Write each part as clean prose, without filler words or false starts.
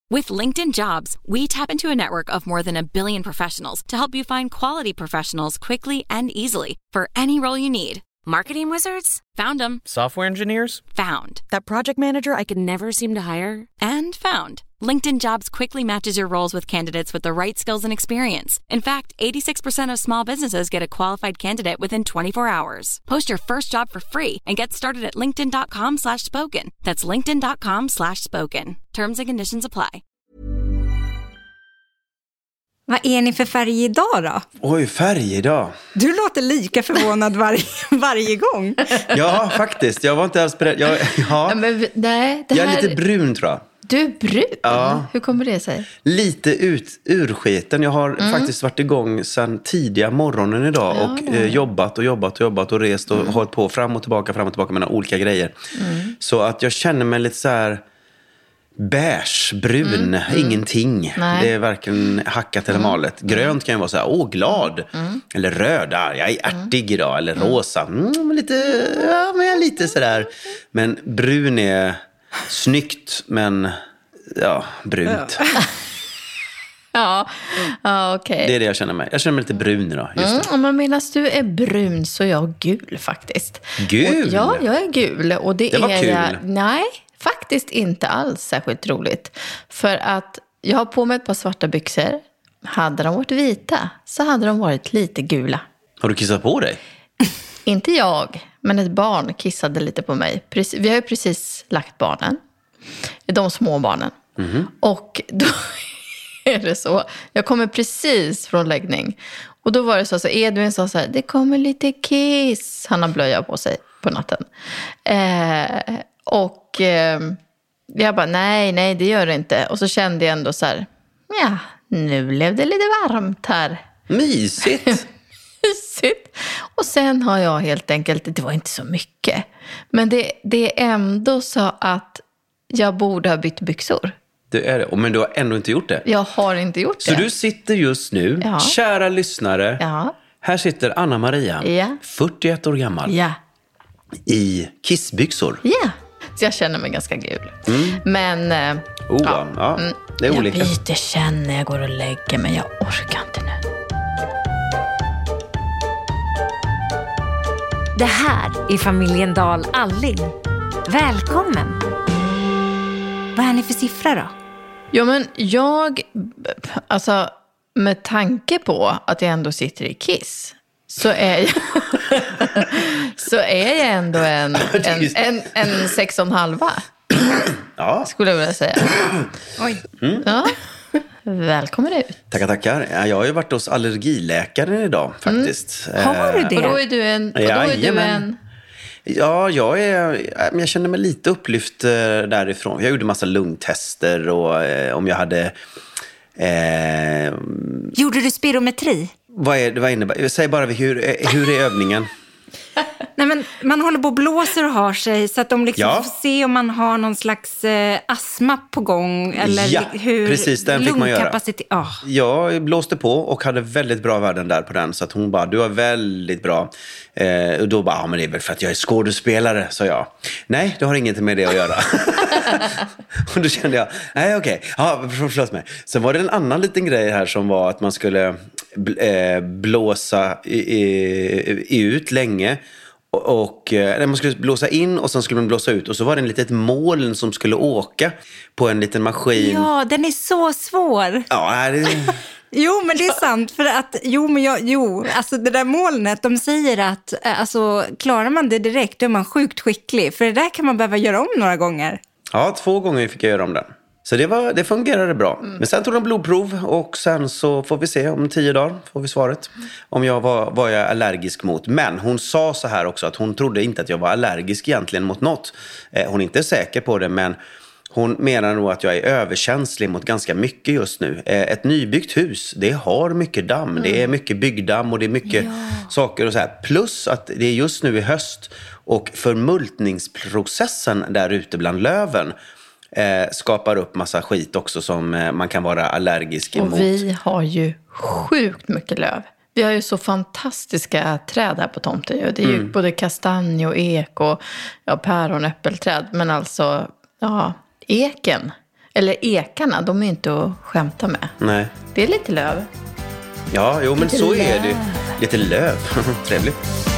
With LinkedIn Jobs, we tap into a network of more than 1 billion professionals to help you find quality professionals quickly and easily for any role you need. Marketing wizards? Found them. Software engineers? Found. That project manager I could never seem to hire? And found. LinkedIn Jobs quickly matches your roles with candidates with the right skills and experience. In fact, 86% of small businesses get a qualified candidate within 24 hours. Post your first job for free and get started at linkedin.com/spoken. That's linkedin.com/spoken. Terms and conditions apply. Vad är ni för färg idag då? Oj, färg idag. Du låter lika förvånad varje gång. Ja, faktiskt. Jag var inte alls beredd. Jag är lite brun, tror jag. Du är brun? Ja. Hur kommer det sig? Lite urskiten. Jag har faktiskt varit igång sedan tidiga morgonen idag och jobbat och rest och hållit på fram och tillbaka med olika grejer. Så att jag känner mig lite så här beige, brun, ingenting. Nej. Det är varken hackat eller malet. Grönt kan ju vara så här, glad. Eller röd, jag är ärtig idag. Eller rosa, lite, men jag är lite sådär. Men brun är snyggt, men brunt. Ja, okej. Det är det jag känner mig. Jag känner mig lite brun idag, just det. Men medan du är brun så är jag gul faktiskt. Gul? Och jag är gul. Och det var är kul. Nej, faktiskt inte alls särskilt roligt. För att jag har på mig ett par svarta byxor. Hade de varit vita så hade de varit lite gula. Har du kissat på dig? Inte jag, men ett barn kissade lite på mig. Vi har ju precis lagt barnen. De små barnen. Och då är det så. Jag kommer precis från läggning. Och då var det så Edvin sa så här, det kommer lite kiss. Han har blöja på sig på natten. Och jag bara, nej, det gör det inte. Och så kände jag ändå så här, nu blev det lite varmt här. Mysigt. Mysigt. Och sen har jag helt enkelt, det var inte så mycket. Men det är ändå så att jag borde ha bytt byxor. Det är det. Men du har ändå inte gjort det. Jag har inte gjort det. Så du sitter just nu, kära lyssnare. Ja. Här sitter Anna-Maria, 41 år gammal. Ja. I kissbyxor. Ja. Så jag känner mig ganska gul. Men det är olika. Jag byter sen när jag går och lägger mig. Jag orkar inte nu. Det här är familjen Dahl Alling. Välkommen. Vad är ni för siffra då? Ja, men med tanke på att jag ändå sitter i Kiss så är jag ändå en 6,5. Ja. Skulle jag vilja säga. Oj. Ja. Välkommen ut. Tackar. Jag har ju varit hos allergiläkaren idag faktiskt. Har du det? Och då är du en... Ja, jag känner mig lite upplyft därifrån. Jag gjorde massa lungtester och om jag hade... Gjorde du spirometri? Vad innebär? Säg bara hur är övningen? Nej, men man håller på och blåser och har sig så att de liksom får se om man har någon slags astma på gång eller hur precis, den fick man göra. Jag blåste på och hade väldigt bra värden där på den, så att hon bara, du har väldigt bra. Och då bara, men det är väl för att jag är skådespelare, sa jag. Nej, det har inget med det att göra. Och då kände jag, nej okej. Ja, förlåt mig. Sen var det en annan liten grej här som var att man skulle blåsa ut länge. Och man skulle blåsa in och sen skulle man blåsa ut. Och så var det en litet moln som skulle åka på en liten maskin. Ja, den är så svår. Ja, Jo, men det är sant. För att, alltså det där molnet, de säger att alltså, klarar man det direkt då är man sjukt skicklig. För det där kan man behöva göra om några gånger. Ja, 2 gånger fick jag göra om den. Så det fungerade bra. Men sen tog de blodprov och sen så får vi se om 10 dagar får vi svaret. Om jag var jag allergisk mot. Men hon sa så här också att hon trodde inte att jag var allergisk egentligen mot något. Hon är inte säker på det, men hon menar nog att jag är överkänslig mot ganska mycket just nu. Ett nybyggt hus, det har mycket damm. Det är mycket byggdamm och det är mycket saker och så här. Plus att det är just nu i höst och förmultningsprocessen där ute bland löven skapar upp massa skit också som man kan vara allergisk emot. Och vi har ju sjukt mycket löv. Vi har ju så fantastiska träd här på tomten. Det är ju både kastanj och ek och päron och äppelträd. Men alltså, eken Eller ekarna, de är inte att skämta med. Nej. Det är lite löv. Ja, jo men Lite så är löv. det. Lite löv. Trevligt.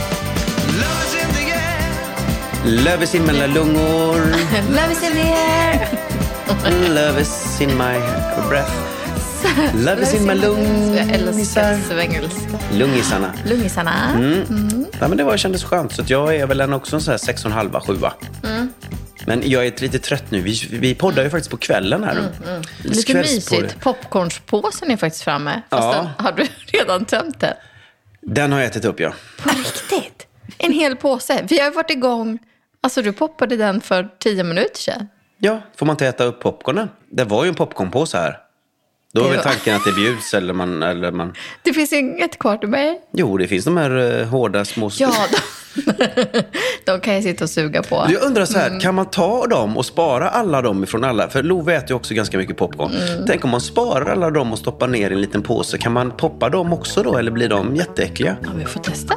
Love is in mina lungor. Love is in the air. Love is in my breath. Love is in my Jag älskar lungisar. svengelska. Lungisarna. Lungisarna. Ja, men det kändes skönt. Så att jag är väl också en sån här 6,5, 7. Men jag är lite trött nu. Vi poddar ju faktiskt på kvällen här. Lite mysigt. Popcornspåsen är faktiskt framme. Fast Ja. den, har du redan tömt den? Den har jag ätit upp, ja. På riktigt? En hel påse. Vi har ju varit igång. Alltså du poppade den för 10 minuter sedan. Ja, får man inte äta upp popcornen? Det var ju en popcornpåse här. Då är väl tanken att det bjuds eller man... Det finns inget kvar till mig. Jo, det finns de här hårda små... Ja, de kan jag sitta och suga på. Jag undrar så här, kan man ta dem och spara alla dem ifrån alla? För Love äter ju också ganska mycket popcorn. Tänk om man sparar alla dem och stoppar ner i en liten påse. Kan man poppa dem också då, eller blir de jätteäckliga? Ja, vi får testa.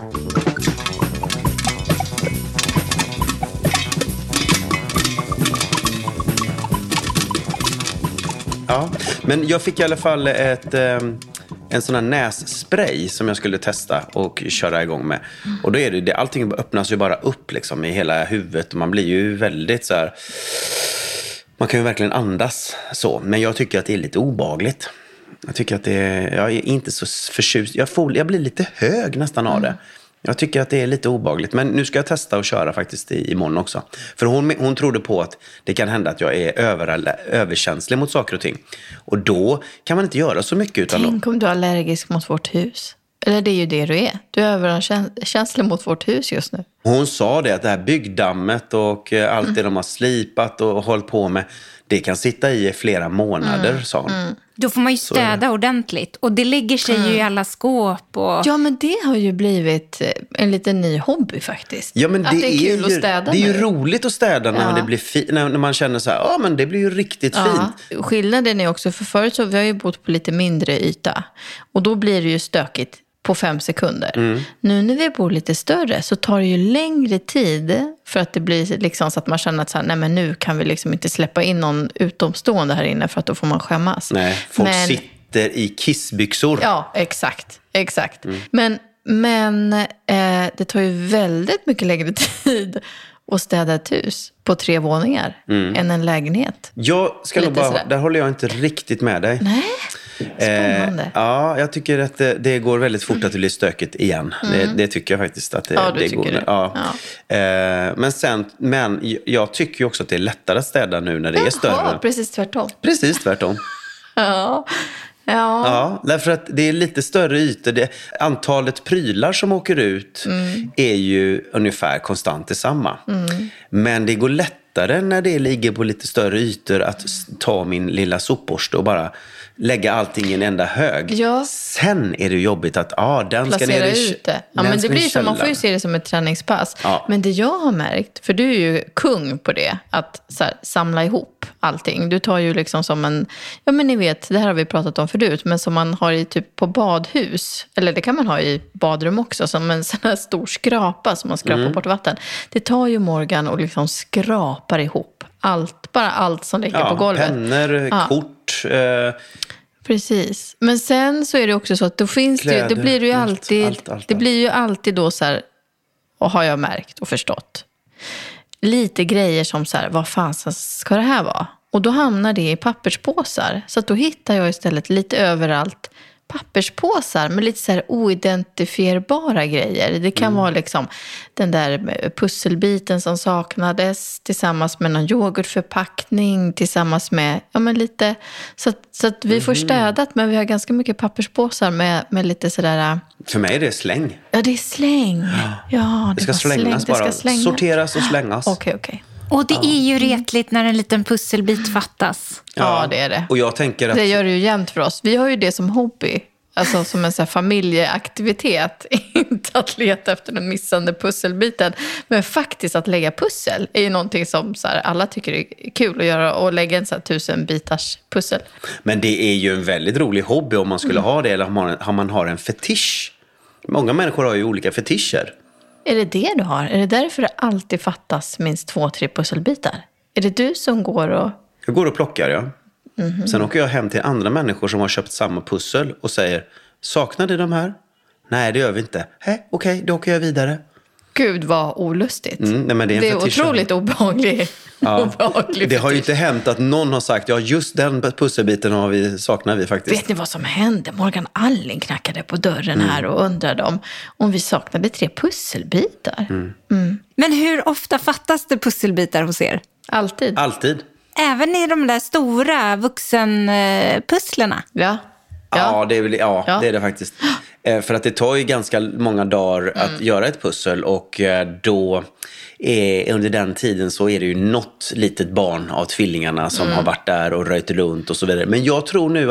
Ja, men jag fick i alla fall en sån här nässpray som jag skulle testa och köra igång med. Och då är det allting öppnas ju bara upp liksom i hela huvudet. Och man blir ju väldigt så här... Man kan ju verkligen andas så. Men jag tycker att det är lite obehagligt. Jag tycker att jag är inte så förtjust. Jag blir lite hög nästan av det. Jag tycker att det är lite obehagligt. Men nu ska jag testa och köra faktiskt imorgon också. För hon trodde på att det kan hända att jag är överkänslig mot saker och ting. Och då kan man inte göra så mycket utan... Tänk om du är allergisk mot vårt hus. Eller det är ju det du är. Du är överkänslig mot vårt hus just nu. Hon sa det att det här byggdammet och allt det de har slipat och hållit på med, det kan sitta i flera månader, sa hon. Då får man ju städa ordentligt. Och det lägger sig ju i alla skåp. Och... Ja, men det har ju blivit en liten ny hobby faktiskt. Ja, men att det är kul att städa. Det är ju nu. roligt att städa när det blir när man känner så här, ja men det blir ju riktigt fint. Skillnaden är också, för förut så vi har ju bott på lite mindre yta. Och då blir det ju stökigt på 5 sekunder. Nu när vi bor lite större så tar det ju längre tid för att det blir liksom så att man känner att så här, nej men nu kan vi liksom inte släppa in någon utomstående här inne för att då får man skämmas. Nej, folk sitter i kissbyxor. Ja, exakt. Men det tar ju väldigt mycket längre tid att städa ett hus på 3 våningar än en lägenhet. Jag ska nog bara, sådär. Där håller jag inte riktigt med dig. Nej, spännande. Ja, jag tycker att det går väldigt fort att det blir stökigt igen. Det tycker jag faktiskt att det tycker går. det. Ja. Men jag tycker ju också att det är lättare att städa nu när det är större. Ja, precis tvärtom. Precis tvärtom. Ja. Ja, därför att det är lite större ytor. Antalet prylar som åker ut är ju ungefär konstant detsamma. Men det går lättare när det ligger på lite större ytor att ta min lilla sopborste och bara lägga allting i en enda hög. Ja. Sen är det jobbigt att den ska Placera ner ut det. Ja, men det blir så, man får ju se det som ett träningspass. Ja. Men det jag har märkt, för du är ju kung på det, att så här, samla ihop allting. Du tar ju liksom som en, ja men ni vet, det här har vi pratat om förut, men som man har i typ på badhus, eller det kan man ha i badrum också, som en sån här stor skrapa som man skrapar bort vatten. Det tar ju Morgan och liksom skrapar ihop allt som ligger på golvet. Pennor, kort. Precis. Men sen så är det också så att då finns kläder, det blir det ju alltid, allt. det blir ju alltid då så här, och har jag märkt och förstått, lite grejer som så här, vad fan ska det här vara? Och då hamnar det i papperspåsar. Så att då hittar jag istället lite överallt papperspåsar med lite så här oidentifierbara grejer. Det kan vara liksom den där pusselbiten som saknades tillsammans med någon yoghurtförpackning tillsammans med, ja men lite så att vi får städat, men vi har ganska mycket papperspåsar med lite sådär. För mig är det släng. Ja, det är släng. Ja, det ska slängas bara. Sorteras och slängas. Okej. Och det är ju retligt när en liten pusselbit fattas. Ja, det är det. Och jag tänker att... Det gör det ju jämt för oss. Vi har ju det som hobby. Alltså som en så här familjeaktivitet. Inte att leta efter den missande pusselbiten. Men faktiskt att lägga pussel är ju någonting som så här, alla tycker är kul att göra. Och lägga en så här 1000 bitars pussel. Men det är ju en väldigt rolig hobby om man skulle ha det. Eller om man har en fetisch. Många människor har ju olika fetischer. Är det du har? Är det därför det alltid fattas minst 2-3 pusselbitar? Är det du som går och... Jag går och plockar, ja. Sen åker jag hem till andra människor som har köpt samma pussel och säger, saknar ni de här? Nej, det gör vi inte. Okej, då åker jag vidare. Gud, vad olustigt. Nej, men det är otroligt obehaglig. Det har ju inte hänt att någon har sagt, ja just den pusselbiten saknar vi faktiskt. Vet ni vad som hände? Morgan Alling knackade på dörren här och undrade om vi saknade 3 pusselbitar. Men hur ofta fattas det pusselbitar hos er? Alltid. Även i de där stora vuxenpusslerna? Ja. Ja, det är det faktiskt. För att det tar ju ganska många dagar att göra ett pussel och då under den tiden så är det ju något litet barn av tvillingarna som har varit där och röjt runt och så vidare. Men jag tror nu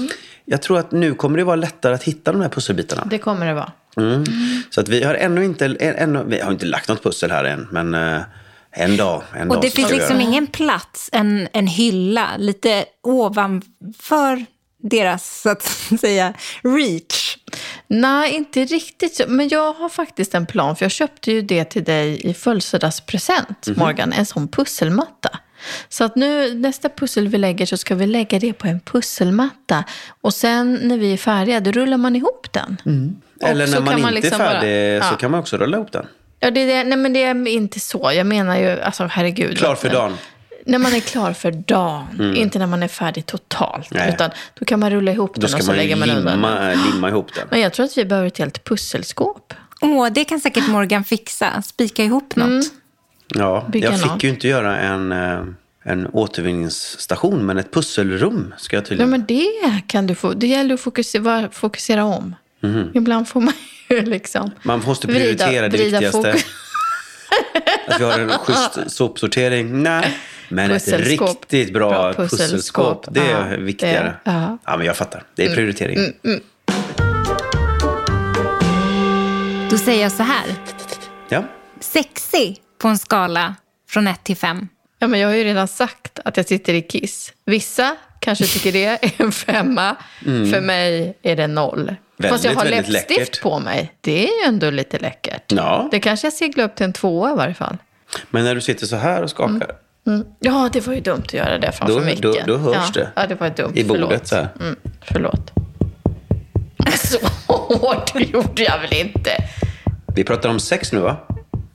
att nu kommer det vara lättare att hitta de här pusselbitarna. Det kommer det vara. Så att vi har vi har inte lagt något pussel här än, men en dag. Och det finns liksom ingen plats, en hylla lite ovanför deras, så att säga, reach. Nej, inte riktigt. Men jag har faktiskt en plan. För jag köpte ju det till dig i födelsedagspresent, Morgan. En sån pusselmatta. Så att nu, nästa pussel vi lägger så ska vi lägga det på en pusselmatta. Och sen när vi är färdiga, då rullar man ihop den. Eller när man inte är färdig så kan man också rulla ihop den. Ja, nej, men det är inte så. Jag menar ju, alltså herregud. Klar för dagen. När man är klar för dagen, inte när man är färdig totalt. Nej. Utan då kan man rulla ihop den och så lägger man undan den. Limma ihop den. Men jag tror att vi behöver ett helt pusselskåp. Det kan säkert Morgan fixa. Spika ihop något. Ja, Bygga jag fick något. ju inte göra en återvinningsstation, men ett pusselrum ska jag tydligen. Ja, men det kan du få. Det gäller att fokusera om. Ibland får man ju liksom... Man måste prioritera det viktigaste. Att vi har en schysst sopsortering. Nej, men ett riktigt bra pusselskåp. Det är viktigare. Ja, men jag fattar. Det är prioritering. Då säger jag så här. Ja. Sexy på en skala från 1 till 5. Ja, men jag har ju redan sagt att jag sitter i Kiss. Vissa kanske tycker det är en 5. För mig är det 0. Fast jag har läppstift läckert på mig. Det är ju ändå lite läckert. Ja. Det kanske jag seglar upp till en 2 i varje fall. Men när du sitter så här och skakar. Ja, det var ju dumt att göra det framför micken. Då hörs det. Ja, det var dumt. I bordet så här. Förlåt. Så hårt gjorde jag väl inte. Vi pratar om sex nu, va?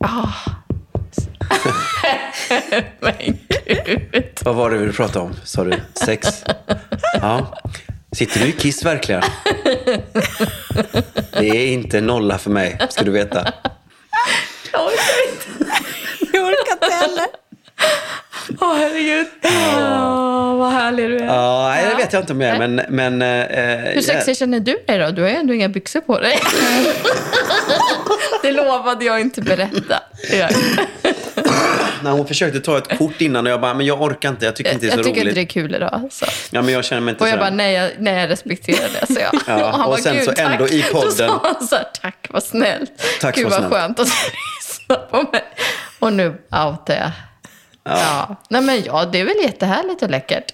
Men gud. Vad var det du pratade om? Sa du? Sex? Ja. Sitter du i Kiss verkligen? Det är inte 0 för mig, ska du veta. Jag orkar inte. Jag orkar inte heller. Herregud. Vad härlig du är. Ja, det vet jag inte om jag är, men hur sexig känner du dig då? Du har ju ändå inga byxor på dig. Det lovade jag inte berätta. När hon försökte ta ett kort innan och jag bara, men jag orkar inte, jag tycker inte det är så roligt. Jag tycker inte det är kul idag. Så. Ja, men jag känner mig inte och så. Och jag bara, nej, jag respekterar det. Så jag. Ja, och han sen bara, så ändå tack. i podden. Då sa han så här, tack, vad snällt. Tack, gud, vad skönt att lyssna på mig. Och nu outar jag. Ja. Nej, men det är väl jättehärligt och läckert.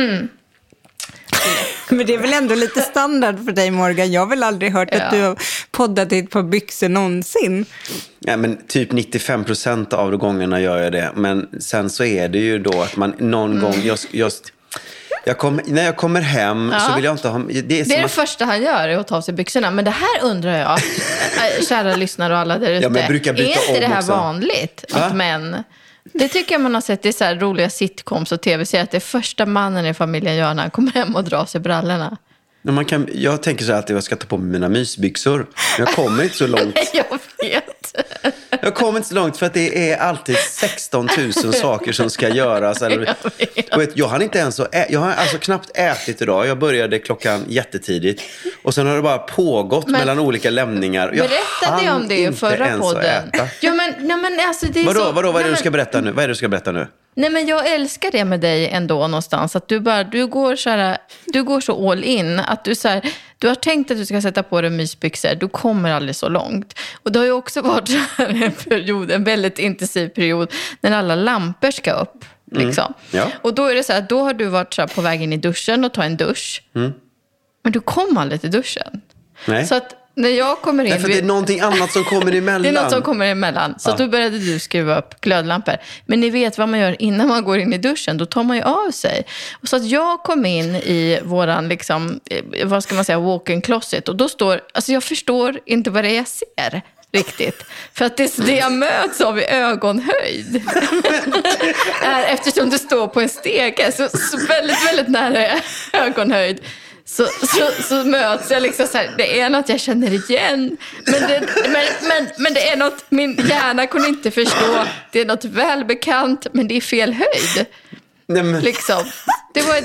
Men det är väl ändå lite standard för dig, Morgan. Jag har väl aldrig hört att du har poddat i ett par byxor någonsin. Ja, men typ 95% av de gångerna gör jag det. Men sen så är det ju då att man någon gång... när jag kommer hem så vill jag inte ha... Det är det första han gör är att ta av sig byxorna. Men det här undrar jag, kära lyssnare och alla där ute. Ja, men jag brukar byta är inte det här också vanligt? Att män... Det tycker jag man har sett i så här roliga sitcoms och tv-serier. Att det är första mannen i familjen gör när han kommer hem och drar sig brallorna. Jag tänker så här att jag ska ta på mig mina mysbyxor. Jag kommer inte så långt. Jag vet. Jag kommer inte så långt för att det är alltid 16 000 saker som ska göras. Jag har inte ens jag har alltså knappt ätit idag. Jag började klockan jättetidigt. Och sen har det bara pågått mellan olika lämningar. Berättade jag om det i förra podden? Ja, men alltså det är Vadå? Vad är det du ska berätta nu? Vad är det du ska berätta nu? Nej, men jag älskar det med dig ändå någonstans. Att du går så all in. Att du har tänkt att du ska sätta på dig mysbyxor. Du kommer aldrig så långt. Och det har ju också varit en väldigt intensiv period när alla lampor ska upp. Liksom. Ja. Och då är det så här, då har du varit så här på väg in i duschen och ta en dusch. Men du kom aldrig till duschen. Nej. Så att när jag kommer in... Därför att det är någonting annat som kommer emellan. Det är något som kommer emellan. Så då började du skruva upp glödlampor. Men ni vet vad man gör innan man går in i duschen. Då tar man ju av sig. Och så att jag kom in i våran, liksom, vad ska man säga, walk-in closet. Och då står... Alltså jag förstår inte vad det är jag ser riktigt. För att det jag möts av i ögonhöjd. Eftersom du står på en stege. Så väldigt, väldigt nära ögonhöjd. Så möts jag liksom så här, det är något jag känner igen, men det är något min hjärna kunde inte förstå. Det är något välbekant, men det är fel höjd. Nej, men... liksom. Det var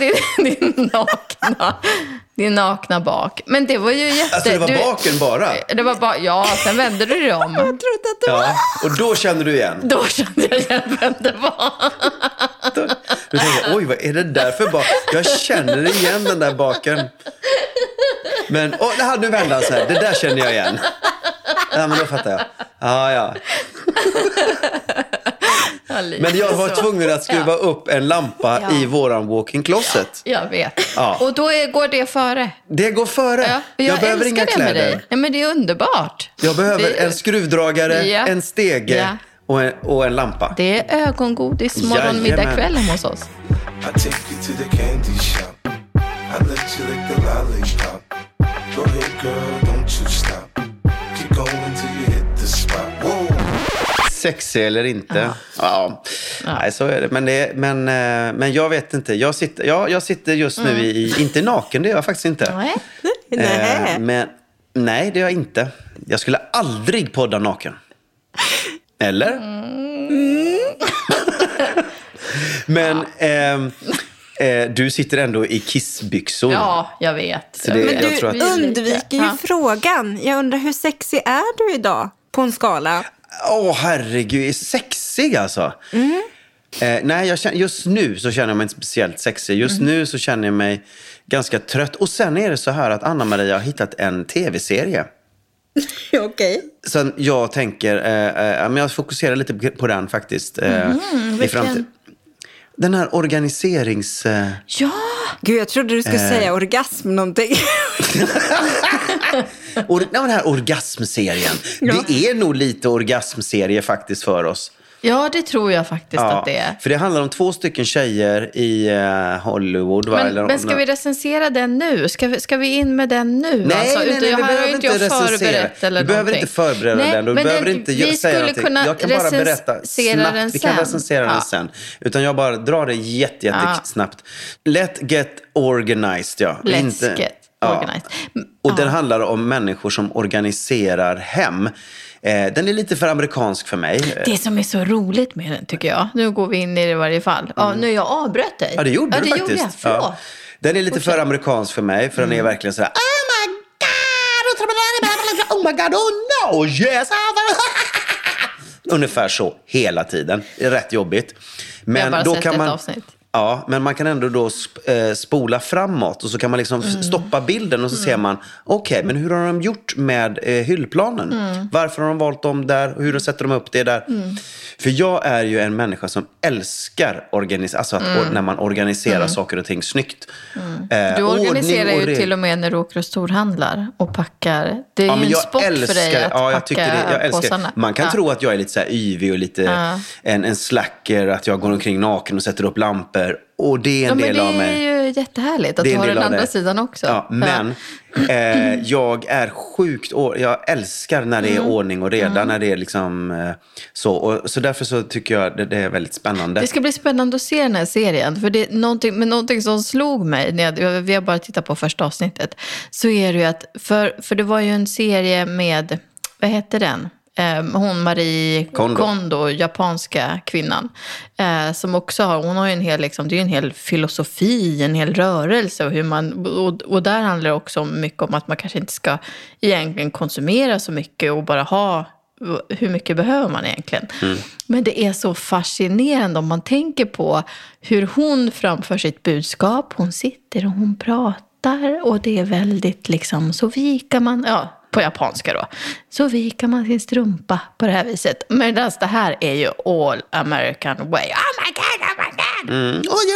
din nakna bak. Men det var ju Alltså det var baken bara? Det var bara, ja, sen vände du dig om. Jag trodde att det var... Och då kände du igen? Då kände jag igen vem det var. Du tänkte, oj, vad är det där för bak? Jag känner igen den där baken. Men, nu vände han så här. Det där känner jag igen. Ja, men då fattar jag. Ja. Men jag var tvungen att skruva upp en lampa i våran walk-in closet. Ja, jag vet. Ja. Och då går det före. Det går före. Ja, jag behöver inga kläder. Nej, men det är underbart. Jag behöver en skruvdragare, en stege och en lampa. Det är ögongodis morgon, middag, kväll hos oss. I take you to the candy shop. I let you lick the lollipop. Go ahead girl, don't you stop. Keep going till you hit the spot. Whoa. Sexig eller inte. Ja. Nej, så är det. Men jag vet inte. Jag sitter just nu i inte naken, det gör jag faktiskt inte. Nej. Men nej, det gör jag inte. Jag skulle aldrig podda naken. Eller? Men du sitter ändå i kissbyxor. Ja, jag vet. Så det, Men jag tror du undviker ju frågan. Jag undrar, hur sexig är du idag på en skala? Herregud, är sexig alltså. Nej, just nu så känner jag mig inte speciellt sexig. Just nu så känner jag mig ganska trött. Och sen är det så här att Anna-Maria har hittat en tv-serie. Okej. Så jag tänker, men jag fokuserar lite på den faktiskt i framtiden. Den här organiserings... Ja! Gud, jag trodde du skulle säga orgasm någonting. Den här orgasmserien. Det är nog lite orgasmserie faktiskt för oss. Ja, det tror jag faktiskt att det är. För det handlar om 2 stycken tjejer i Hollywood. Men ska vi recensera den nu? Ska vi in med den nu? Nej, alltså, vi behöver inte recensera. Du behöver inte förbereda den. Du behöver inte säga någonting. Jag kan bara berätta snabbt. Vi kan recensera den sen. Utan jag bara drar det jättesnabbt. Let's get organized, Let's get organized. Och den handlar om människor som organiserar hem. Den är lite för amerikansk för mig. Det som är så roligt med den, tycker jag. Nu går vi in i det i varje fall. Nu jag avbrött dig. Ja, det gjorde du faktiskt. Gjorde jag. Ja. Den är lite för amerikansk för mig. För den är verkligen så här: oh my god, oh no, yes. Ungefär så hela tiden. Det är rätt jobbigt. Men jag har bara då sett kan man... ett avsnitt. Ja, men man kan ändå då spola framåt och så kan man liksom stoppa bilden och så ser man, okej, men hur har de gjort med hyllplanen? Varför har de valt dem där och hur sätter de upp det där? För jag är ju en människa som älskar när man organiserar saker och ting snyggt. Du organiserar ju till och med när du åker och storhandlar och packar. Det är ju en sport för dig att packa påsarna. Man kan tro att jag är lite så här yvig och lite en slacker, att jag går omkring naken och sätter upp lampor. Och det är en del av mig. Det är ju jättehärligt att du har den andra sidan också. Ja, men jag är sjukt... Jag älskar när det är ordning och reda. När det är liksom så. Så därför så tycker jag det är väldigt spännande. Det ska bli spännande att se den här serien. För det är någonting som slog mig när vi har bara tittat på första avsnittet. Så är det ju att... För det var ju en serie med... Vad heter den? Hon Marie Kondo, japanska kvinnan, som också hon har ju en hel liksom, det är ju en hel filosofi, en hel rörelse och hur man, och där handlar det också mycket om att man kanske inte ska egentligen konsumera så mycket och bara ha, hur mycket behöver man egentligen. Men det är så fascinerande om man tänker på hur hon framför sitt budskap. Hon sitter och hon pratar och det är väldigt liksom, så vikar man, på japanska då. Så vikar man sin strumpa på det här viset. Men det här är ju all American way. Oh my god, oh my god. Oh, you're the best.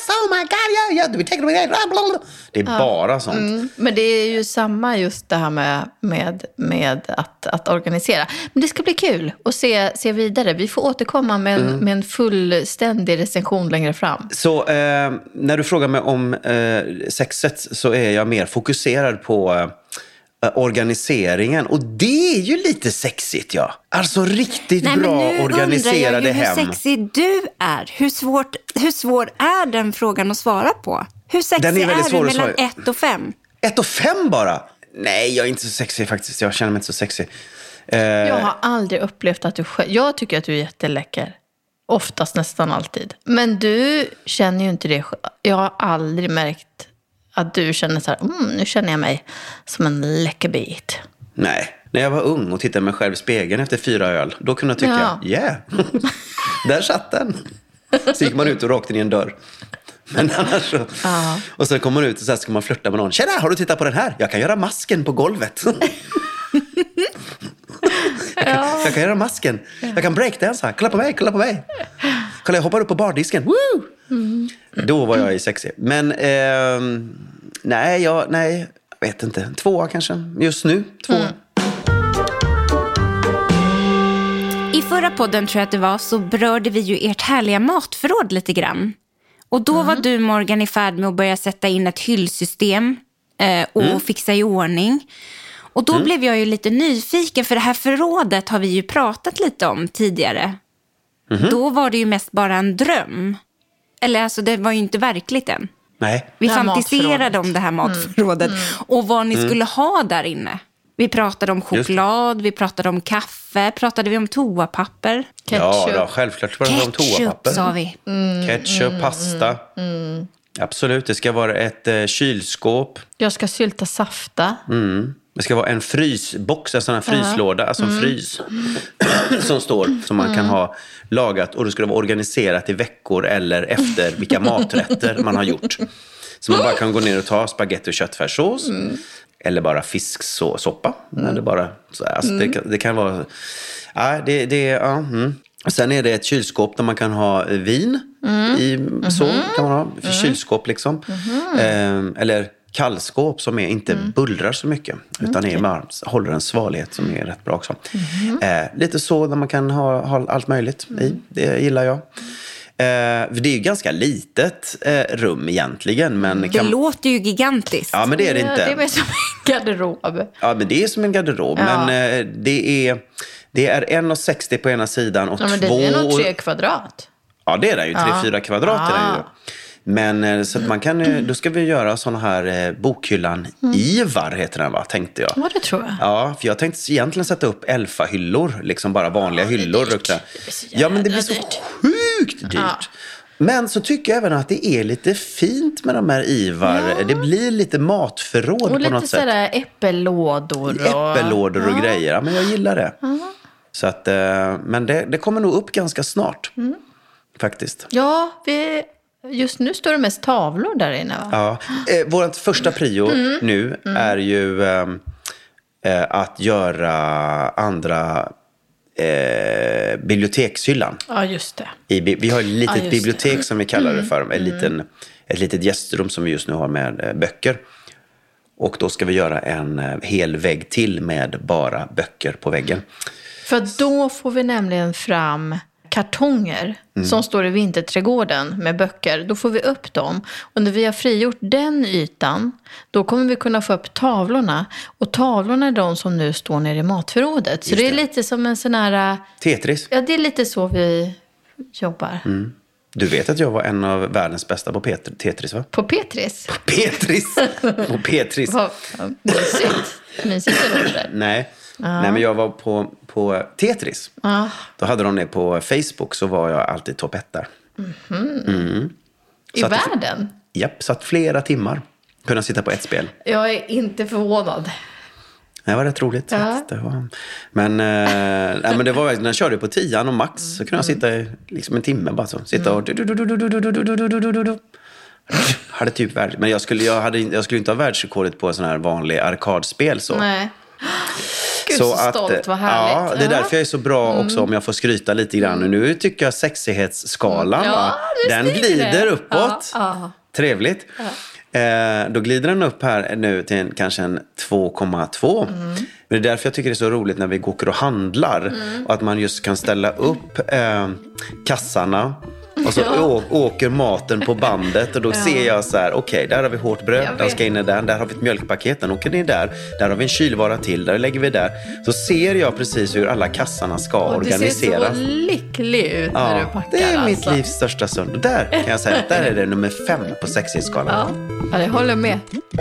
yes, oh my god, yeah, we take it, blah, blah, blah. Det är bara sånt. Men det är ju samma just det här med att organisera. Men det ska bli kul att se vidare. Vi får återkomma med en fullständig recension längre fram. Så när du frågar mig om sexet så är jag mer fokuserad på organiseringen. Och det är ju lite sexigt, ja. Alltså riktigt bra organiserade hem. Hur sexig du är. Hur svår är den frågan att svara på? Hur sexig är du mellan 1 och 5? 1 och 5 bara? Nej, jag är inte så sexig faktiskt. Jag känner mig inte så sexig. Jag har aldrig upplevt att du själv... Jag tycker att du är jätteläcker. Oftast, nästan alltid. Men du känner ju inte det. Jag har aldrig märkt att du känner så här, nu känner jag mig som en läckerbit. Nej, när jag var ung och tittade mig själv i spegeln efter 4 öl, då kunde jag tycka, där satt den. Så gick man ut och rakt in i en dörr. Men annars så... Och så kommer man ut och så ska man flirta med någon. Tjena, har du tittat på den här? Jag kan göra masken på golvet. Jag kan göra masken. Jag kan breakdansa. Kolla på mig. Kolla, jag hoppar upp på bardisken. Woo! Då var jag i sexig. Men nej, jag vet inte. 2 kanske. Just nu 2. I förra podden tror jag att det var, så berörde vi ju ert härliga matförråd lite grann. Och då var du, Morgan, i färd med att börja sätta in ett hyllsystem och fixa i ordning. Och då blev jag ju lite nyfiken, för det här förrådet har vi ju pratat lite om tidigare. Då var det ju mest bara en dröm. Eller alltså, det var ju inte verkligt än. Nej. Vi fantiserade om det här matförrådet och vad ni skulle ha där inne. Vi pratade om choklad, vi pratade om kaffe, pratade vi om toapapper. Ketchup. Ja, självklart pratade vi om toapapper. Ketchup, sa vi. Ketchup, pasta. Absolut, det ska vara ett kylskåp. Jag ska sylta safta. Det ska vara en frysbox, en sån här fryslåda, alltså en frys som står, som man kan ha lagat, och det ska vara organiserat i veckor eller efter vilka maträtter man har gjort. Så man bara kan gå ner och ta spaghetti och köttfärssås eller bara fisksoppa eller bara så, alltså det kan vara Sen är det ett kylskåp där man kan ha vin i, så kan man ha kylskåp liksom. Eller kallskåp som inte bullrar så mycket utan håller en svalhet som är rätt bra också. Lite så där man kan ha allt möjligt i. Det gillar jag. Det är ju ganska litet rum egentligen, men det låter ju gigantiskt. Ja, men det är det inte. Det är som en garderob. Ja, men det är som en garderob, men det är 1,60 på ena sidan och 2. Men det är nog 3 kvadrat. Ja, det är det ju. 3-4 kvadrat är det ju. Men så att man kan, då ska vi göra såna här bokhyllan Ivar heter den, va, tänkte jag. Ja, det tror jag. Ja, för jag tänkte egentligen sätta upp Elfa-hyllor, liksom bara vanliga hyllor. Ja, men det blir så sjukt dyrt. Ja. Men så tycker jag även att det är lite fint med de här Ivar. Ja. Det blir lite matförråd på något sätt. Och lite sådär äppellådor och grejer. Ja, men jag gillar det. Så att, men det kommer nog upp ganska snart. Faktiskt. Ja, just nu står det mest tavlor där inne, va? Ja. Vårt första prio nu är ju att göra andra bibliotekshyllan. Ja, just det. Vi har ett litet bibliotek som vi kallar det för. Ett litet gästrum som vi just nu har med böcker. Och då ska vi göra en hel vägg till med bara böcker på väggen. För då får vi nämligen fram kartonger som står i vinterträdgården med böcker. Då får vi upp dem. Och när vi har frigjort den ytan, då kommer vi kunna få upp tavlorna. Och tavlorna är de som nu står nere i matförrådet. Så det är lite som en sån här... Tetris. Ja, det är lite så vi jobbar. Du vet att jag var en av världens bästa på Tetris, va? På Petris? På Petris. På Petris. Mysigt är det där. Nej, men jag var på Tetris. Då hade de det på Facebook, så var jag alltid topp 1 där. I världen? Japp, satt flera timmar. Kunna sitta på ett spel. Jag är inte förvånad. Det var rätt roligt. Det var... Men det var när jag körde på 10 och max så kunde jag sitta liksom en timme bara så. Sitta och... hade typ men jag skulle inte ha världsrekordet på en sån här vanlig arkadspel så. Nej. Gud, så stolt, vad härligt. Ja, det är därför jag är så bra också om jag får skryta lite grann. Nu tycker jag sexighetsskalan, den glider uppåt. Ja. Trevligt. Då glider den upp här nu till kanske en 2,2. Men det är därför jag tycker det är så roligt när vi går och handlar. Och att man just kan ställa upp kassarna. Och så åker maten på bandet. Och då ser jag så här, okej, där har vi hårt bröd. Den ska in i den. Där har vi ett mjölkpaket. Den åker in där. Där har vi en kylvara till. Där lägger vi där. Så ser jag precis hur alla kassarna ska organiseras. Du ser så lycklig ut när du packar. Det är mitt livs största stund. Och där kan jag säga att där är det nummer 5 på sexighetsskalan. Ja, jag håller med.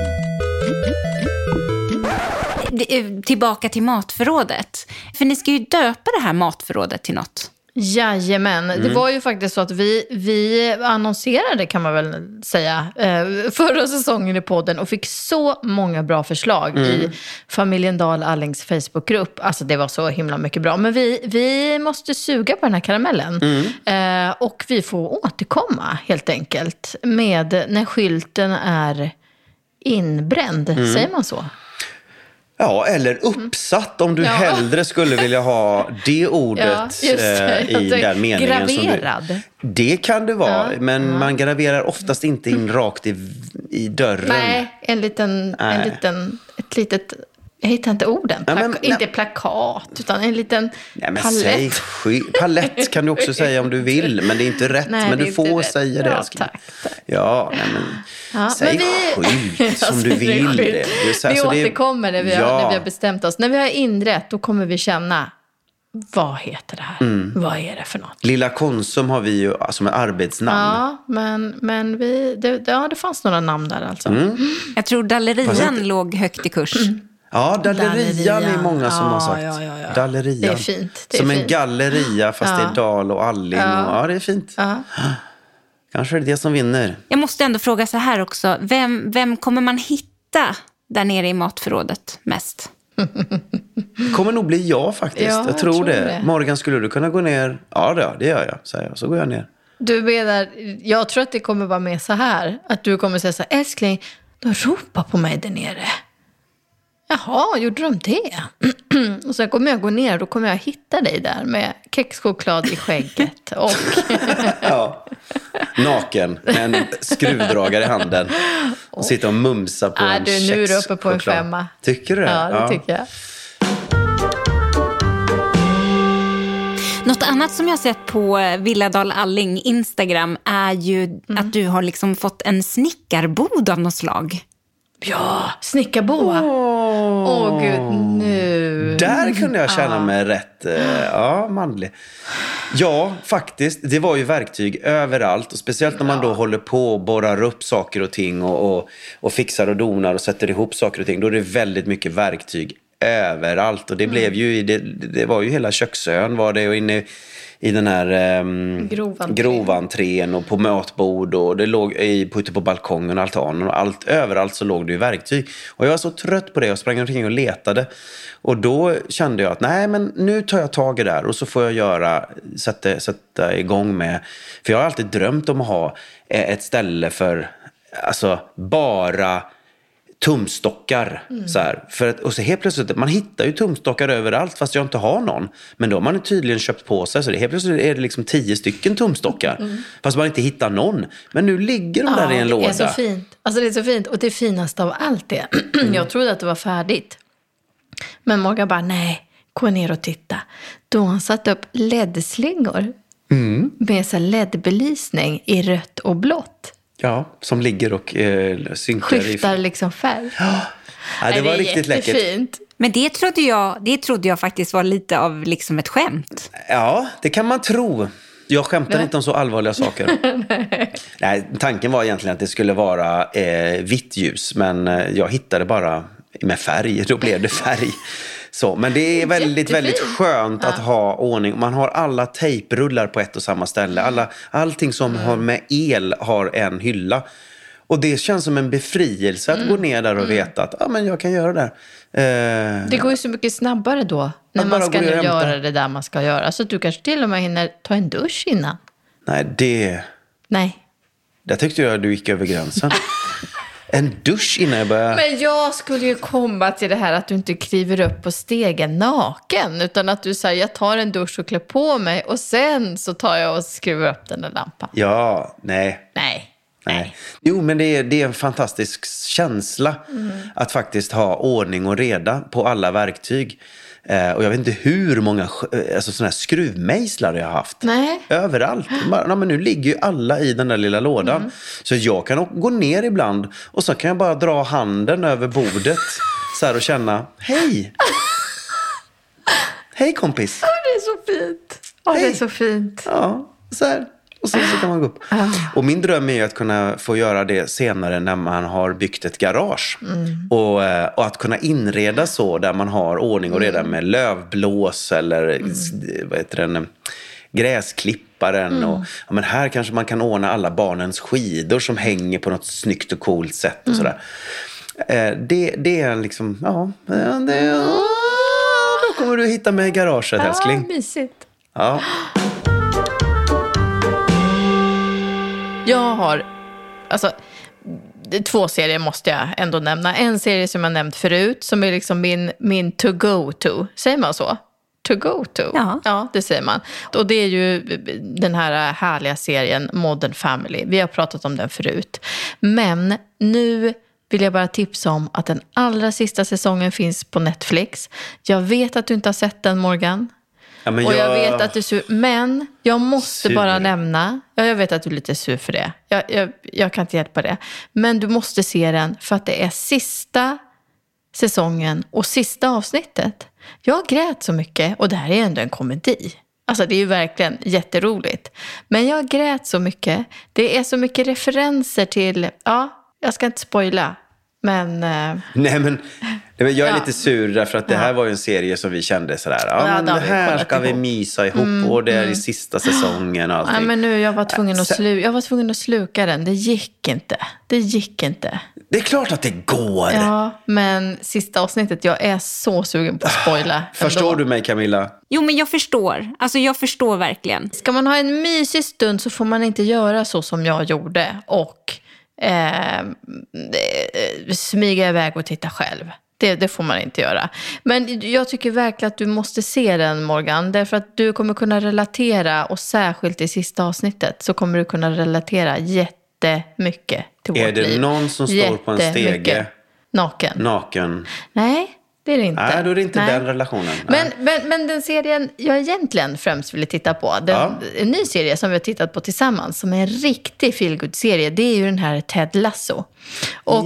Tillbaka till matförrådet. För ni ska ju döpa det här matförrådet till något. Jajamän, det var ju faktiskt så att vi annonserade, kan man väl säga, förra säsongen i podden och fick så många bra förslag i familjen Dahl Allings Facebookgrupp. Alltså det var så himla mycket bra. Men vi måste suga på den här karamellen och vi får återkomma helt enkelt med när skylten är inbränd, säger man så? Ja, eller uppsatt om du hellre skulle vilja ha det ordet i den meningen. Graverad. Det kan det vara, men man graverar oftast inte in rakt i dörren. Nej, ett litet... Jag hittar inte orden. Inte plakat, utan en liten palett. Palett kan du också säga om du vill, men det är inte rätt. Nej, men du får rätt. säga det. Ja, tack. Ja, säg skylt som du vill. Vi återkommer när vi har bestämt oss. När vi har inrett, då kommer vi känna, vad heter det här? Vad är det för något? Lilla Konsum har vi ju som en arbetsnamn. Ja, men det fanns några namn där alltså. Jag tror Dallerian låg högt i kurs. Ja, Dallerian är många som har sagt. Ja. Dallerian. Det är fint. Det är som fint. en galleria fast det är Dahl och Alling. Ja, det är fint. Kanske är det som vinner. Jag måste ändå fråga så här också. Vem kommer man hitta där nere i matförrådet mest? Det kommer nog bli jag faktiskt. Ja, jag tror det. Morgan, skulle du kunna gå ner? Ja, det gör jag, säger jag. Så går jag ner. Du menar, jag tror att det kommer vara med så här. Att du kommer säga så här, älskling, de ropar på mig där nere. Jaha, gjorde de det? Och sen kommer jag gå ner och då kommer jag hitta dig där med kexchoklad i skägget. Och naken med en skruvdragare i handen. Och sitter och mumsar på en nu är du uppe på en 5. Tycker du det? Ja, det tycker jag. Något annat som jag sett på Villa Dahl Alling Instagram är ju att du har liksom fått en snickarbod av något slag. Ja, snickarboa. Åh gud, nu. Där kunde jag känna mig rätt manlig. Ja, faktiskt. Det var ju verktyg överallt. Och speciellt när man då håller på och borrar upp saker och ting och fixar och donar och sätter ihop saker och ting. Då är det väldigt mycket verktyg överallt. Och det blev ju, det var ju hela köksön var det, och inne i den här grovantrén och på matbord, och det låg ute på balkongen och altanen och överallt så låg det ju verktyg. Och jag var så trött på det och sprang omkring och letade. Och då kände jag att nej, men nu tar jag tag i det där och så får jag sätta igång med. För jag har alltid drömt om att ha ett ställe för bara tumstockar så här. Och så helt plötsligt, man hittar ju tumstockar överallt fast jag inte har någon. Men då har man tydligen köpt på sig, så helt plötsligt är det liksom 10 stycken tumstockar. Fast man inte hittar någon. Men nu ligger de där i en låda. Det är så fint. Alltså det är så fint. Och det finaste av allt är, jag trodde att det var färdigt. Men Morgan bara, nej, gå ner och titta. Då har han satt upp LED-slingor med så LED-belysning i rött och blått. Ja, som ligger och synkar. Skiftar liksom färg. Ja, det var riktigt läckert. Men det trodde jag faktiskt var lite av liksom ett skämt. Ja, det kan man tro. Jag skämtar inte om så allvarliga saker. Nej, tanken var egentligen att det skulle vara vitt ljus. Men jag hittade bara med färg. Då blev det färg. Så, men det är väldigt, väldigt skönt att ha ordning. Man har alla tejprullar på ett och samma ställe. Allting som har med el har en hylla. Och det känns som en befrielse att gå ner där och veta att men jag kan göra det där. Det går ju så mycket snabbare då. När man ska nu göra det där man ska göra. Så att du kanske till och med hinner ta en dusch innan. Nej. Där tyckte jag att du gick över gränsen. En dusch innan jag börjar... Men jag skulle ju komma till det här att du inte kliver upp på stegen naken. Utan att du säger, jag tar en dusch och klär på mig. Och sen så tar jag och skruvar upp den där lampan. Ja, nej. Jo, men det är en fantastisk känsla att faktiskt ha ordning och reda på alla verktyg. Och jag vet inte hur många såna här skruvmejslar jag har haft. Nej. Överallt. Men nu ligger ju alla i den där lilla lådan. Så jag kan gå ner ibland och så kan jag bara dra handen över bordet så här och känna, hej! Hej kompis! Ja, det är så fint. Ja, det är så fint. Ja, så här. Och så kan man gå upp. Och min dröm är ju att kunna få göra det senare när man har byggt ett garage. Och att kunna inreda så där man har ordning och reda med lövblås eller vad heter den, gräsklipparen. Och, ja, men här kanske man kan ordna alla barnens skidor som hänger på något snyggt och coolt sätt. Och sådär. Det är liksom, då kommer du hitta mig i garaget, älskling. Ja, mysigt. Ja. Jag har, två serier måste jag ändå nämna. En serie som jag nämnt förut, som är liksom min to go to. Säger man så? To go to? Ja, det säger man. Och det är ju den här härliga serien Modern Family. Vi har pratat om den förut. Men nu vill jag bara tipsa om att den allra sista säsongen finns på Netflix. Jag vet att du inte har sett den, Morgan. Ja, men och jag vet att du är sur. Men jag måste sur. bara nämna. Ja, jag vet att du är lite sur för det. Jag kan inte hjälpa det. Men du måste se den för att det är sista säsongen och sista avsnittet. Jag grät så mycket. Och det här är ändå en komedi. Alltså det är ju verkligen jätteroligt. Men jag grät så mycket. Det är så mycket referenser till... Ja, jag ska inte spoila. Men... Nej, men jag är lite sur därför att det här var ju en serie som vi kände sådär. Ja, men det här ska vi mysa ihop och det är i sista säsongen och allting. Ja, men nu, jag var tvungen att sluka den. Det gick inte. Det är klart att det går. Ja, men sista avsnittet, jag är så sugen på att spoila. Förstår du mig, Camilla? Jo, men jag förstår. Alltså jag förstår verkligen. Ska man ha en mysig stund så får man inte göra så som jag gjorde. Och smyga iväg och titta själv. Det får man inte göra. Men jag tycker verkligen att du måste se den, Morgan. Därför att du kommer kunna relatera. Och särskilt i sista avsnittet så kommer du kunna relatera jättemycket till vårt liv. Är det någon som står på en stege? Naken. Nej, det är det inte. Nej, då är det inte den relationen. Men den serien jag egentligen främst ville titta på, en ny serie som vi har tittat på tillsammans, som är en riktig feelgood-serie, det är ju den här Ted Lasso. Och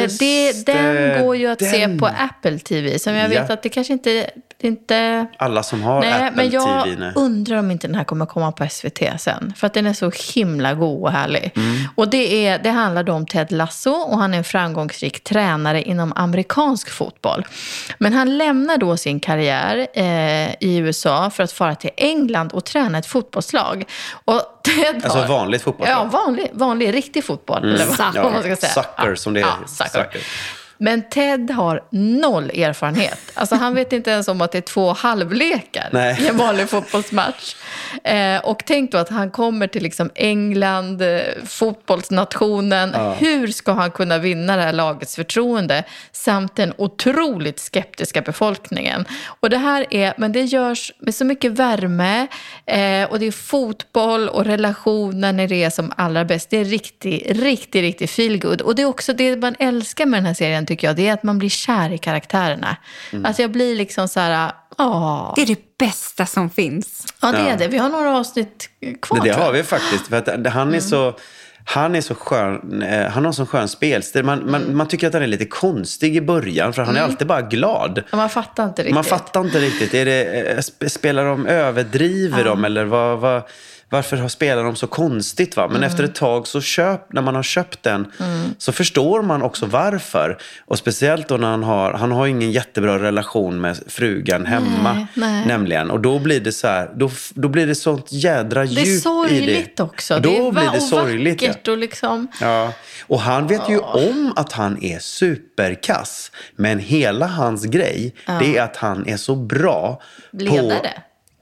den går ju att se på Apple TV, som jag vet att det kanske inte... Alla som har Apple men jag TV. undrar om inte den här kommer komma på SVT sen. För att den är så himla god och härlig. Och det handlar då om Ted Lasso, och han är en framgångsrik tränare inom amerikansk fotboll. Men han lämnar då sin karriär i USA för att fara till England och träna ett fotbollslag. Och Ted alltså vanligt fotbollslag? Ja, vanlig riktig fotboll. Eller vad man ska säga. Soccer som det är. Soccer. Men Ted har 0 erfarenhet. Alltså han vet inte ens om att det är 2 halvlekar i en vanlig fotbollsmatch. Och tänk då att han kommer till liksom England, fotbollsnationen. Hur ska han kunna vinna det här lagets förtroende samt den otroligt skeptiska befolkningen? Och men det görs med så mycket värme, och det är fotboll och relationen är det som allra bäst. Det är riktigt feel good. Och det är också det man älskar med den här serien, tycker jag. Det är att man blir kär i karaktärerna. Alltså jag blir liksom så här... Det är det bästa som finns. Ja, det är det. Vi har några avsnitt kvar. Det har vi faktiskt. För att han är så skön. Han har så skön spelstil. Man tycker att han är lite konstig i början. För han är alltid bara glad. Ja, man fattar inte riktigt. Spelar de, överdriver de? Eller varför spelar de så konstigt, va? Men efter ett tag så när man har köpt den så förstår man också varför. Och speciellt då när han har ingen jättebra relation med frugan hemma. Nej. Nämligen. Och då blir det så här, då blir det sånt jädra djup i det. Det är sorgligt också. Då blir det sorgligt. Vackert och liksom... Ja. Och han vet ju om att han är superkass. Men hela hans grej, det är att han är så bra ledare.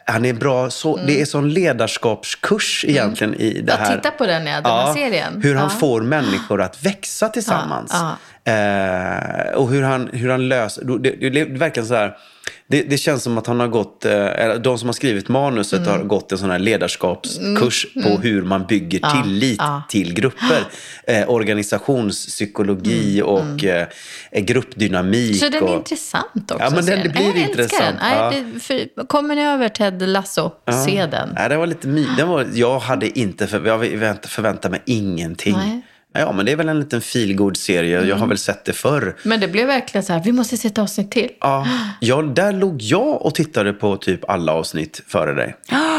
Han är bra, det är sån ledarskapskurs egentligen i det här. Jag tittar på den här serien. Hur han får människor att växa tillsammans. Och hur han löser, det är verkligen så här. Det känns som att han har gått, de som har skrivit manuset har gått en sån här ledarskapskurs på hur man bygger tillit till grupper. Organisationspsykologi och gruppdynamik. Så den är intressant också. Ja, men det blir intressant. Kommer ni över Ted Lasso, se den. Ja, det var lite jag hade inte förväntat mig ingenting. Nej. Ja, men det är väl en liten feelgood-serie. Jag har väl sett det förr. Men det blev verkligen så här, vi måste sätta avsnitt till. Ja, där låg jag och tittade på typ alla avsnitt före dig.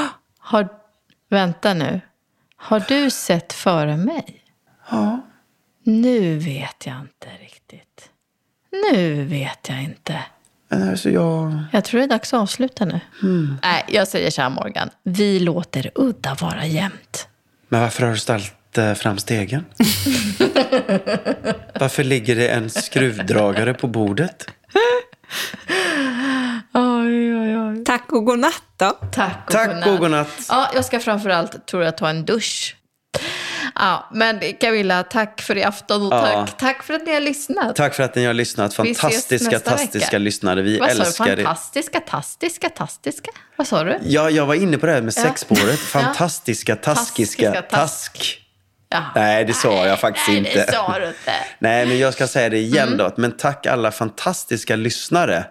Vänta nu. Har du sett före mig? Ja. Nu vet jag inte riktigt. Alltså Jag tror det är dags att avsluta nu. Nej, jag säger så här, Morgan. Vi låter udda vara jämnt. Men varför har du ställt fram stegen? Varför ligger det en skruvdragare på bordet? Oj. Tack och godnatt då. Tack och godnatt. Ja, jag ska framförallt, tror jag, ta en dusch. Ja, men Camilla, tack för i afton och tack för att ni har lyssnat. Tack för att ni har lyssnat. Fantastiska lyssnare. Vi älskar det. Fantastiska. Vad sa du? Ja, jag var inne på det här med sexspåret. Fantastiska, task. Ja. Nej, det sa jag faktiskt inte. Nej, det sa du inte. Nej, men jag ska säga det igen då. Men tack alla fantastiska lyssnare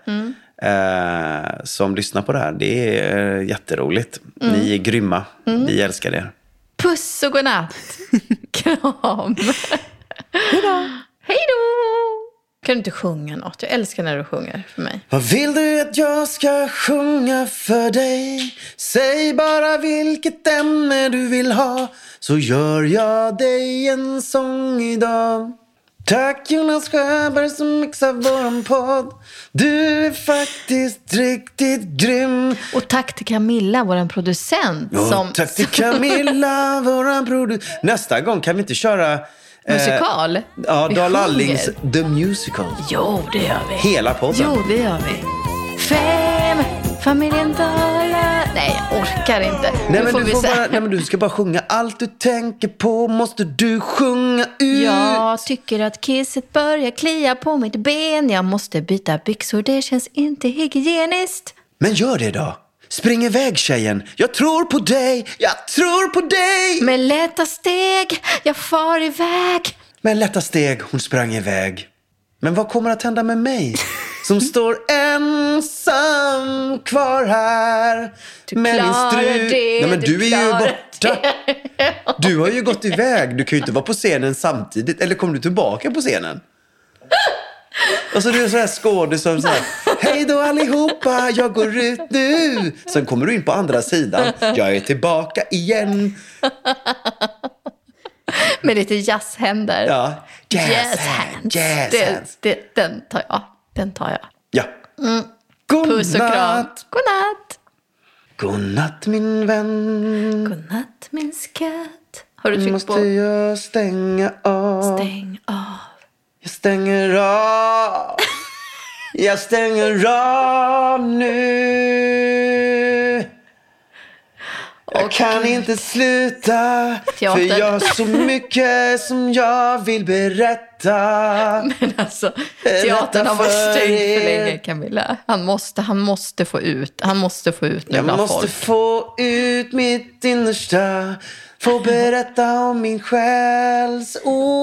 som lyssnar på det här. Det är jätteroligt. Ni är grymma. Vi älskar er. Puss och godnatt. Kram. Hej då. Kan du inte sjunga något? Jag älskar när du sjunger för mig. Vad vill du att jag ska sjunga för dig? Säg bara vilket ämne du vill ha, så gör jag dig en sång idag. Tack Jonas Sjöberg som mixar våran podd. Du är faktiskt riktigt grym. Och tack till Camilla, våran producent. Tack till Camilla, våran producent. Nästa gång kan vi inte köra... musikal? Ja, Dal Allings The Musical. Jo, det gör vi. Hela podden. Jo, det gör vi. 5, familjen Dalar. Nej, jag orkar inte. Nej, men du ska bara sjunga. Allt du tänker på måste du sjunga ut. Jag tycker att kisset börjar klia på mitt ben. Jag måste byta byxor, det känns inte hygieniskt. Men gör det då. Spring iväg tjejen. Jag tror på dig. Med lätta steg, jag far iväg. Med lätta steg, hon sprang iväg. Men vad kommer att hända med mig? Som står ensam kvar här. Med min strut. Nej, men du är ju borta. Du har ju gått iväg. Du kan ju inte vara på scenen samtidigt. Eller kommer du tillbaka på scenen? Och så du är så här skådis som så här: hej då allihopa, jag går ut nu. Sen kommer du in på andra sidan. Jag är tillbaka igen. Med lite jazzhänder. Ja, jazz hands. Den tar jag. Ja. Puss och kram. Godnatt min vän. Godnatt min skatt. Har du tryckt måste på? Jag stänga av. Stäng av. Jag stänger av. Jag stänger av nu. Jag kan inte sluta. Teater. För jag har så mycket som jag vill berätta. Men alltså, teatern har varit stängd för länge, Camilla. Han måste få ut. Han måste få ut nu jag bland måste folk. få ut mitt innersta. Få berätta om min själs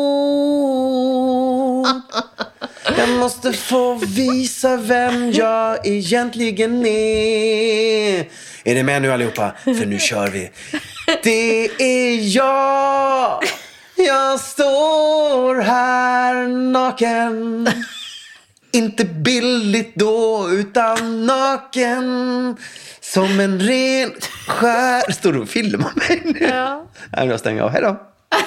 ord. Jag måste få visa vem jag egentligen är. Är ni med nu allihopa? För nu kör vi. Det är jag. Jag står här naken. Inte billigt då, utan naken. Som en ren skär. Står du och filmar mig nu? Ja. Jag stänger av. Hej då.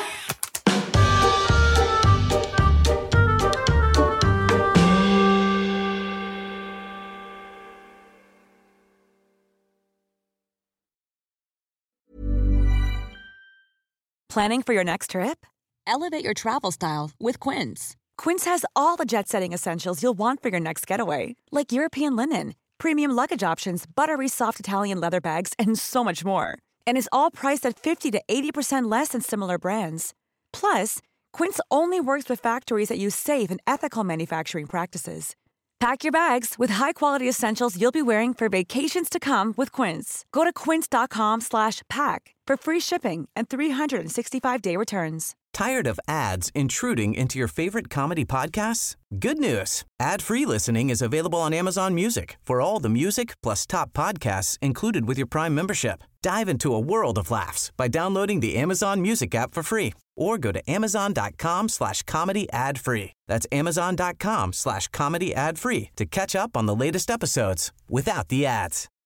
Planning for your next trip? Elevate your travel style with Quince. Quince has all the jet-setting essentials you'll want for your next getaway, like European linen, premium luggage options, buttery soft Italian leather bags, and so much more. And is all priced at 50 to 80% less than similar brands. Plus, Quince only works with factories that use safe and ethical manufacturing practices. Pack your bags with high-quality essentials you'll be wearing for vacations to come with Quince. Go to quince.com/pack for free shipping and 365-day returns. Tired of ads intruding into your favorite comedy podcasts? Good news. Ad-free listening is available on Amazon Music for all the music plus top podcasts included with your Prime membership. Dive into a world of laughs by downloading the Amazon Music app for free or go to amazon.com/comedy ad-free. That's amazon.com/comedy ad-free to catch up on the latest episodes without the ads.